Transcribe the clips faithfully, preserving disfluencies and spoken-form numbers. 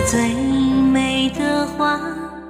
最美的花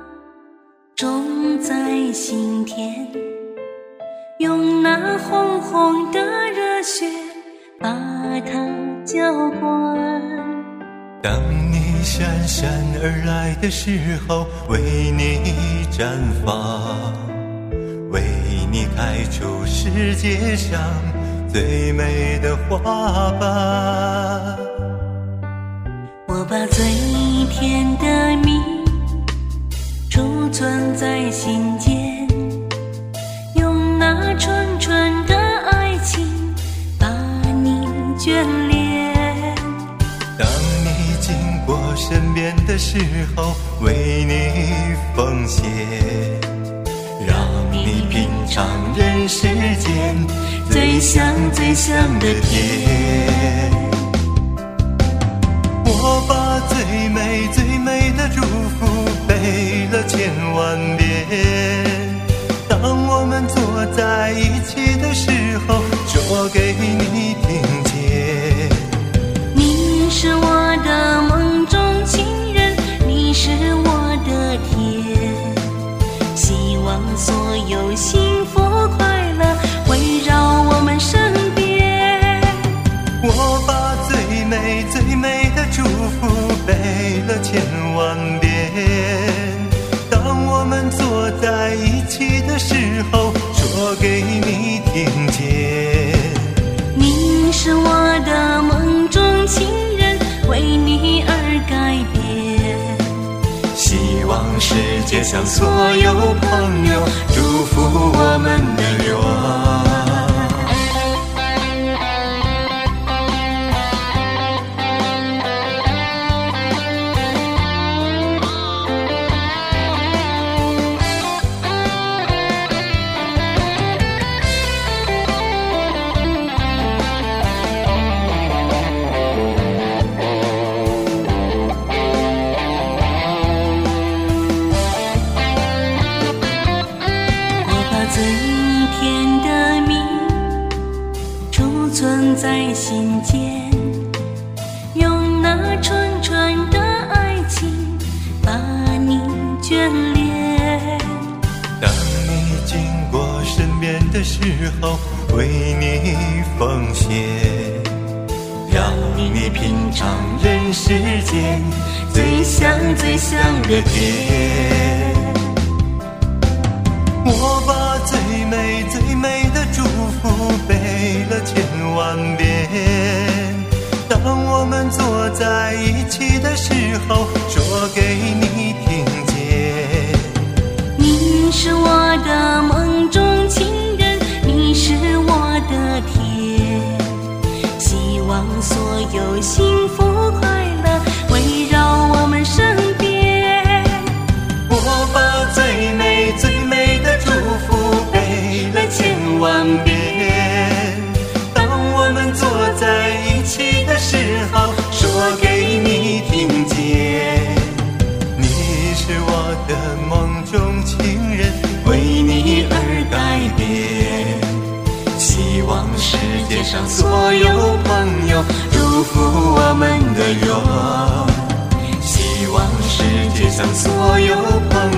种在心田，用那红红的热血把它浇灌。 当你姗姗而来的时候，为你绽放，为你开出世界上最美的花瓣。 我把最甜的蜜储存在心间，用那纯纯的爱情把你眷恋。 当你经过身边的时候，为你奉献，让你品尝人世间最香最香的甜。我把最美最美的祝福背了千万遍，当我们坐在一起的时候，说给你听见。 你是我的梦中情人，你是我的天，希望所有幸福快乐围绕我们身边。 我把最美最美的祝福背了千万遍，当我们坐在一起的时候，说给你听见。 你是我的梦中情人，为你而改变， 希望世界上所有朋友祝福我们的愿。 最甜的蜜储存在心间，用那纯纯的爱情把你眷恋。 当你经过身边的时候，为你奉献，让你品尝人世间最香最香的甜。我把最美最美的祝福背了千万遍，当我们坐在一起的时候，说给你听见。 你是我的梦中情人，你是我的天，希望所有幸福快乐围绕我们身边。 我把最美最美的祝福背了千万遍，当我们坐在一起的时候，说给你听见。你是我的梦中情人，为你而改变，希望世界上所有朋友祝福我们的愿，希望世界上所有朋